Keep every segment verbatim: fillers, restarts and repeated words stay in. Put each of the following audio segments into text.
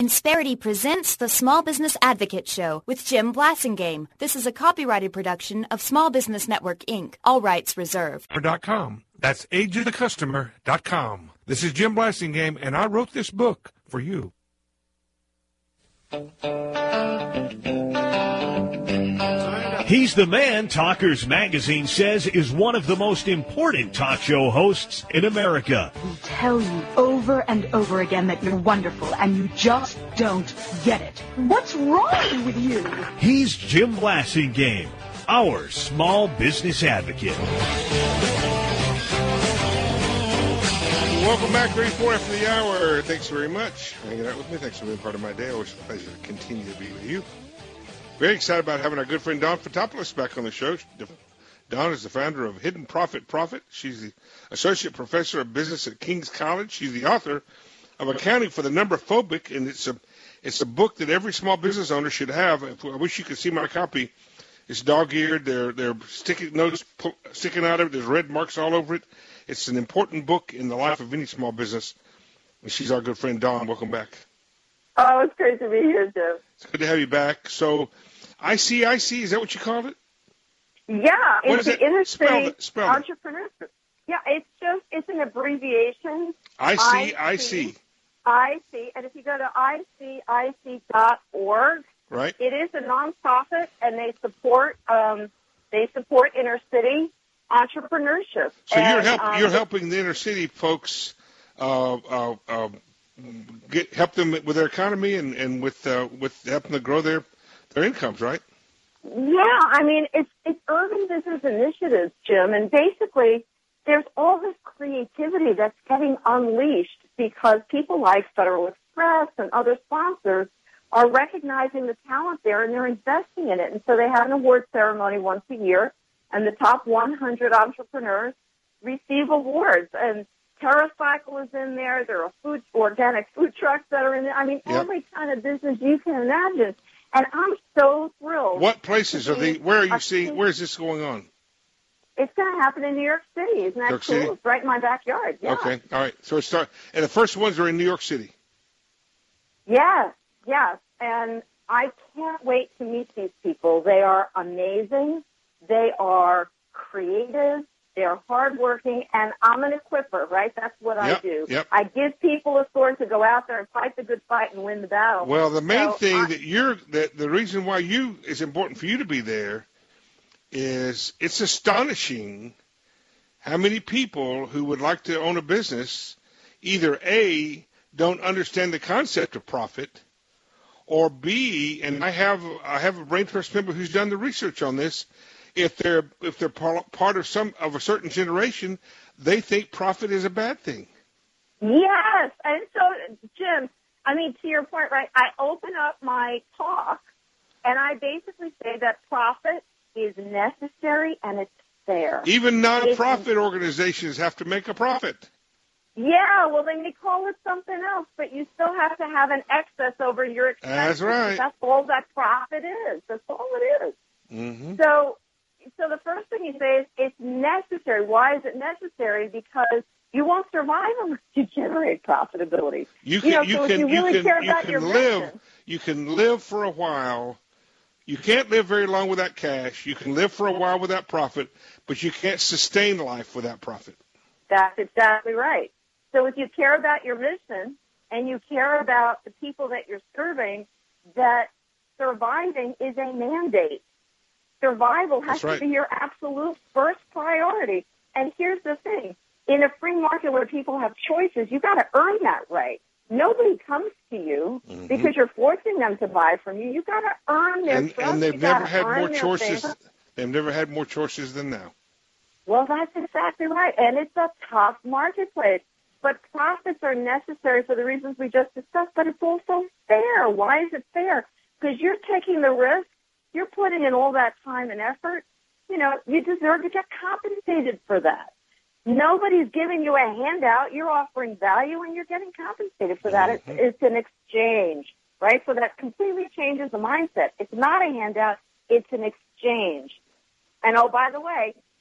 Insperity presents the Small Business Advocate Show with Jim Blasingame. This is a copyrighted production of Small Business Network, Incorporated. All rights reserved. .com. That's age of the customer dot com. This is Jim Blasingame, and I wrote this book for you. He's the man Talkers Magazine says is one of the most important talk show hosts in America. We tell you over and over again that you're wonderful, and you just don't get it. What's wrong with you? He's Jim Blasingame, our small business advocate. Welcome back, Grade four after the hour. Thanks very much for hanging out with me. Thanks for being part of my day. Always a pleasure to continue to be with you. Very excited about having our good friend Dawn Fotopoulos back on the show. Dawn is the founder of Hidden Profit Profit. She's the associate professor of business at King's College. She's the author of Accounting for the Numberphobic, and it's a it's a book that every small business owner should have. I wish you could see my copy. It's dog-eared. There there are sticky notes sticking out of it. There's red marks all over it. It's an important book in the life of any small business. And she's our good friend Dawn. Welcome back. Oh, it's great to be here, Jim. It's good to have you back. So, I C I C, is that what you called it? Yeah, What it's is the it? Interstate Spell it. Spell it. Entrepreneurship. Yeah, it's just, it's an abbreviation. I C I C. I C, and if you go to I C I C dot org, Right. it is a nonprofit, and they support, um, they support inner city entrepreneurship. So and, you're help, um, you're helping the inner city folks uh, uh, uh, get help them with their economy and, and with uh, with helping them grow their their incomes, right? Yeah, I mean, it's it's urban business initiatives, Jim, and basically there's all this creativity that's getting unleashed because people like Federal Express and other sponsors are recognizing the talent there, and they're investing in it. And so they have an award ceremony once a year, and the top one hundred entrepreneurs receive awards. And TerraCycle is in there. There are food, organic food trucks that are in there. I mean, Yep. every kind of business you can imagine. And I'm so thrilled. What places are they? Where are you I've seeing? seen- Where is this going on? It's going to happen in New York City. Isn't that New York cool? City? It's right in my backyard. Yeah. Okay, all right. So it start, and the first ones are in New York City. Yes, yes. And I can't wait to meet these people. They are amazing. They are creative. They're hardworking. And I'm an equipper, right? That's what Yep, I do. yep. I give people a sword to go out there and fight the good fight and win the battle. Well, the main So thing I- that you're that the reason why you it's important for you to be there is it's astonishing how many people who would like to own a business either A, don't understand the concept of profit, or B, and I have I have a Brain Trust member who's done the research on this. If they're if they're par- part of some of a certain generation, they think profit is a bad thing. Yes. And so, Jim, I mean, to your point, right, I open up my talk and I basically say that profit is necessary and it's fair. Even nonprofit organizations have to make a profit. Yeah, well, then you call it something else, but you still have to have an excess over your expenses. That's right. That's all that profit is. That's all it is. Mm-hmm. So, so the first thing you say is it's necessary. Why is it necessary? Because you won't survive unless you generate profitability. You can know, you so if can you you really can care you about can your live mission- you can live for a while. You can't live very long without cash. You can live for a while without profit, but you can't sustain life without profit. That's exactly right. So if you care about your mission and you care about the people that you're serving, that surviving is a mandate. Survival has That's right. to be your absolute first priority. And here's the thing. In a free market where people have choices, you've got to earn that right. Nobody comes to you Mhm. because you're forcing them to buy from you. You've got to earn their And trust. and they've You've never gotta had earn more their choices. favor. They've never had more choices than now. Well, that's exactly right. And it's a tough marketplace. But profits are necessary for the reasons we just discussed, but it's also fair. Why is it fair? Because you're taking the risk. You're putting in all that time and effort. You know, you deserve to get compensated for that. Nobody's giving you a handout. You're offering value, and you're getting compensated for that. Mm-hmm. It's, it's an exchange, right? So that completely changes the mindset. It's not a handout. It's an exchange. And, oh, by the way,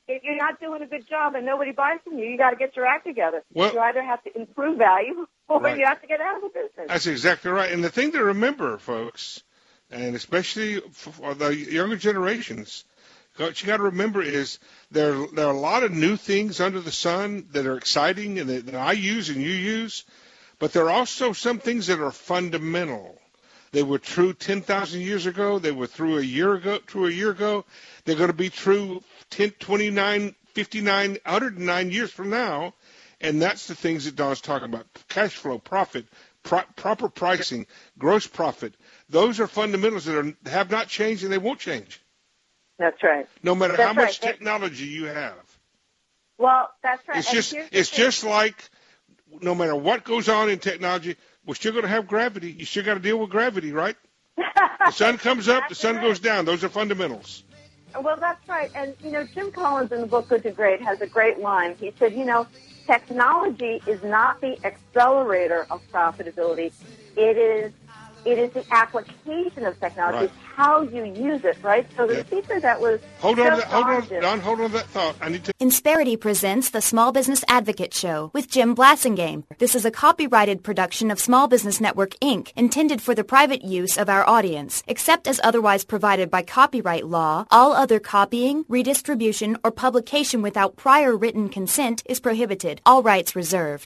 if you're not doing a good job and nobody buys from you, you got to get your act together. Well, you either have to improve value or right. you have to get out of the business. That's exactly right. And the thing to remember, folks, and especially for the younger generations, what you got to remember is there, there are a lot of new things under the sun that are exciting and that, that I use and you use, but there are also some things that are fundamental. They were true ten thousand years ago. They were true a year ago. True a year ago. They're going to be true ten, twenty-nine, fifty-nine, one hundred nine years from now. And that's the things that Don's talking about: cash flow, profit, pro- proper pricing, gross profit. Those are fundamentals that are, have not changed and they won't change. That's right. No matter that's how much right. technology you have. Well, that's right. It's and just it's thing. just like no matter what goes on in technology, we're still going to have gravity. You still got to deal with gravity, right? The sun comes up, the sun right. goes down. Those are fundamentals. Well, that's right. And, you know, Jim Collins in the book Good to Great has a great line. He said, you know, technology is not the accelerator of profitability. It is it is the application of technology. Right. It's how you use it, right? So the Yeah. speaker that was Hold on, to just that, hold on, Jim- Don, hold on to that thought. I need to. Insperity presents the Small Business Advocate Show with Jim Blassingame. This is a copyrighted production of Small Business Network, Incorporated, intended for the private use of our audience. Except as otherwise provided by copyright law, all other copying, redistribution, or publication without prior written consent is prohibited. All rights reserved.